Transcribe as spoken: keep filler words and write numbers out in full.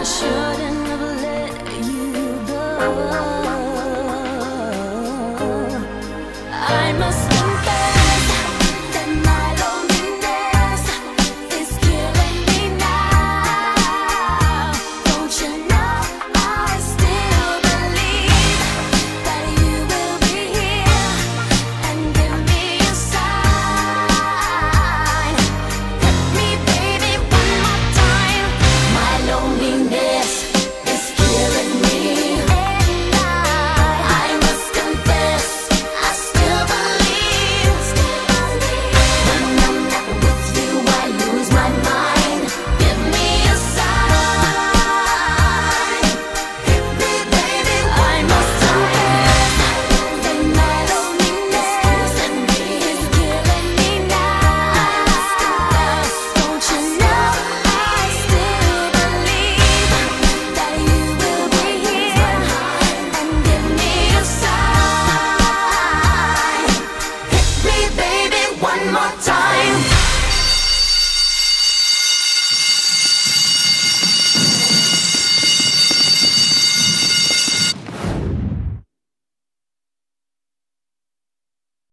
shouldn't have let you go. I must confess that my loneliness is killing me now. Don't you know I still believe that you will be here and give me a sign. Hit me, baby, one more time. My loneliness is killing me, and I, I must confess, I still believe. When I'm not with you, I lose my mind. Give me a sign. Hit me, baby, I must confess that my loneliness is killing me now. Don't you know I still believe that you will be here and give me a sign. Hit me, baby, one more time.